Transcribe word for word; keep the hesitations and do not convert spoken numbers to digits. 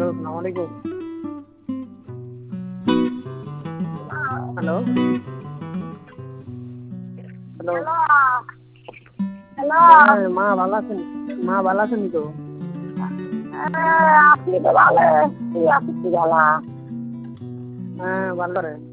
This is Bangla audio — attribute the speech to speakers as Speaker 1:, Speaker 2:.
Speaker 1: হ্যালো আসসালামু আলাইকুম। হ্যালো হ্যালো
Speaker 2: হ্যালো
Speaker 1: হ্যাঁ মা ভালো আছেন? মা ভালো আছেন তো?
Speaker 2: আপনি তো ভালো তুই আছিস কি জ্বালা
Speaker 1: হ্যাঁ ভালো রে।